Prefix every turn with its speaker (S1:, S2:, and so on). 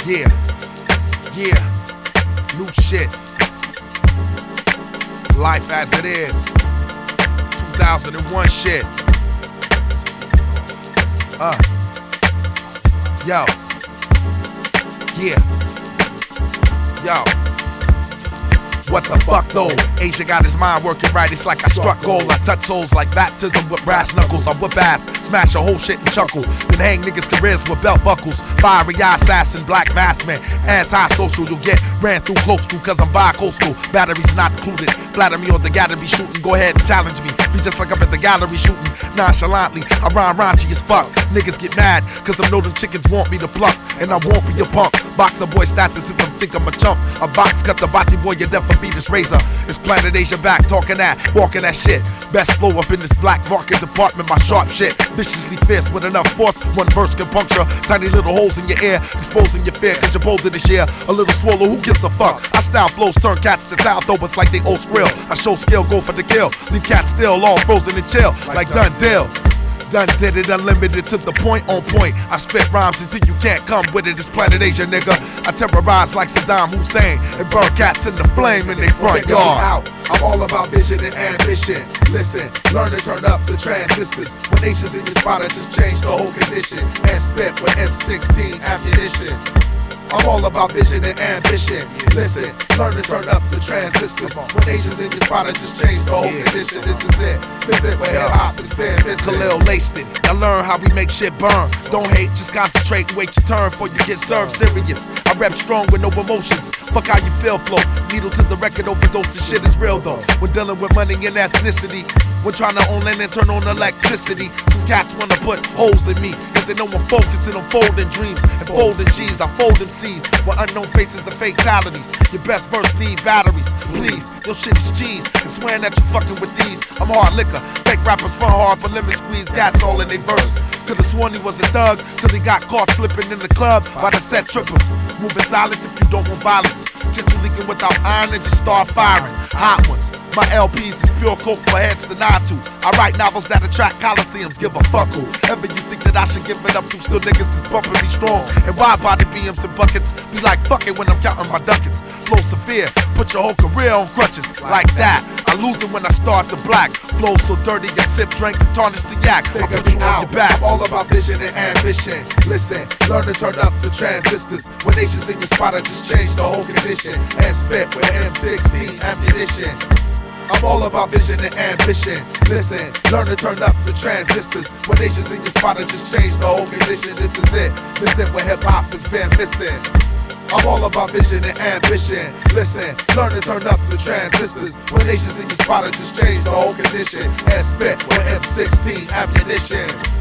S1: Yeah, yeah, new shit. Life as it is. 2001 shit. Yo. Yeah. Yo. What the fuck though? Asia got his mind working right, it's like I struck gold. I touch souls like baptism with brass knuckles. I whip ass, smash a whole shit and chuckle. Then hang niggas' careers with belt buckles. Fiery eye assassin, black mask man. Anti-social, you'll get ran through close to, cause I'm bi-coastal. Batteries not included. Flatter me on the gallery shooting, go ahead and challenge me. Be just like I'm at the gallery shooting nonchalantly. I rhyme raunchy as fuck. Niggas get mad, cause I know them chickens want me to pluck. And I won't be a punk. Boxer boy status if I think I'm a chump. A box cut the body boy, you never beat this razor. It's Planet Asia back, talking that, walking that shit. Best flow up in this black market department, my sharp shit. Viciously fierce with enough force, one verse can puncture tiny little holes in your ear, exposing your fear, cause you're bolder this year. A little swallow, who gives a fuck? I style flows, turn cats to towel throwers like they old skrill. I show skill, go for the kill. Leave cats still, all frozen and chill, like done deal. Done did it, unlimited to the point on point. I spit rhymes until you can't come with it. It's Planet Asia, nigga. I terrorize like Saddam Hussein and burn cats in the flame in their front yard.
S2: I'm all about vision and ambition. Listen, learn to turn up the transistors. When nations in your spot, I just change the whole condition. And spit with M16 ammunition. I'm all about vision and ambition. Listen, learn to turn up the transistors. When nations in your spot, I just change the whole condition. This is it. Visit where hip hop has been missing.
S1: Khalil laced it. Now learn how we make shit burn. Don't hate, just concentrate and wait your turn before you get served serious. I rep strong with no emotions. Fuck how you feel flow. Needle to the record, overdose and shit is real though. When dealing with money and ethnicity. When trying to own land and turn on electricity. Some cats wanna put holes in me, cause they know I'm focusing on folding dreams and folding G's. I fold them C's with unknown faces and fatalities. Your best verse need batteries, please. Your shit is cheese, and swearing that you fucking with these. I'm hard liquor, fake rappers front hard for lemon squeeze. Cats all in they verse. Could've sworn he was a thug till he got caught slipping in the club by the set trippers. Moving silence if you don't want violence. Get you leaking without iron and just start firing. Hot ones. My LPs is pure coke for heads to nod to. I write novels that attract coliseums, give a fuck who. Ever you think that I should give it up to, still niggas is bumping me strong. And wide body BMs and buckets, be like fuck it when I'm counting my ducats. Flow severe, put your whole career on crutches, like that. I lose it when I start to black. Flow so dirty, you sip, drink, and tarnish the yak. I put you on your back.
S2: I'm all about vision and ambition. Listen, learn to turn up the transistors. When nations in your spot, I just change the whole condition. And spit with M16 ammunition. I'm all about vision and ambition. Listen, learn to turn up the transistors. When nations in your spot, I just change the whole condition. This is it. Visit where hip hop has been missing. I'm all about vision and ambition. Listen, learn to turn up the transistors. When nations in your spot, I just change the whole condition. And spit with M16 ammunition.